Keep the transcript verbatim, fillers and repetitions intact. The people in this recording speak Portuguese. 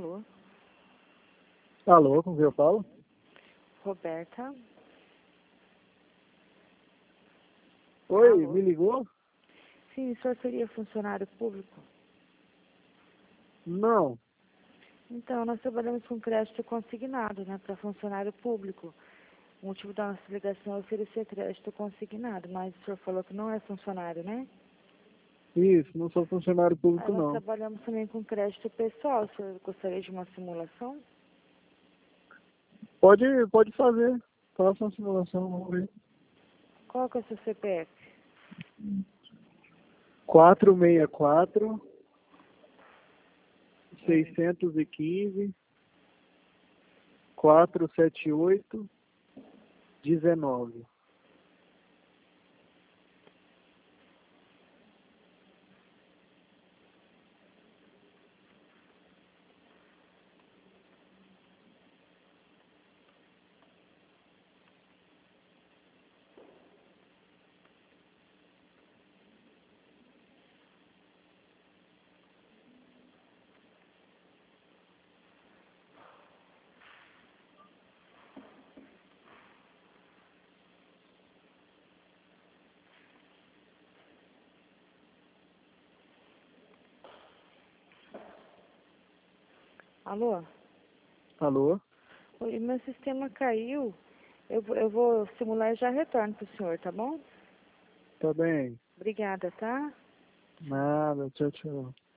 Alô? Alô, com quem eu falo? Roberta? Oi, Alô? me ligou? Sim, o senhor seria funcionário público? Não. Então, nós trabalhamos com crédito consignado, né, para funcionário público. O motivo da nossa ligação é oferecer crédito consignado, mas o senhor falou que não é funcionário, né? Isso, não sou funcionário Aí público, nós não. trabalhamos também com crédito pessoal. O senhor gostaria de uma simulação? Pode, pode fazer. Faça uma simulação, vamos ver. Qual que é o seu C P F? quatro seis quatro, seiscentos e quinze, quatrocentos e setenta e oito, dezenove. Alô? Alô? Oi, meu sistema caiu. Eu, vou- eu vou simular e já retorno para o senhor, tá bom? Tá bem. Obrigada, tá? Nada, tchau, tchau.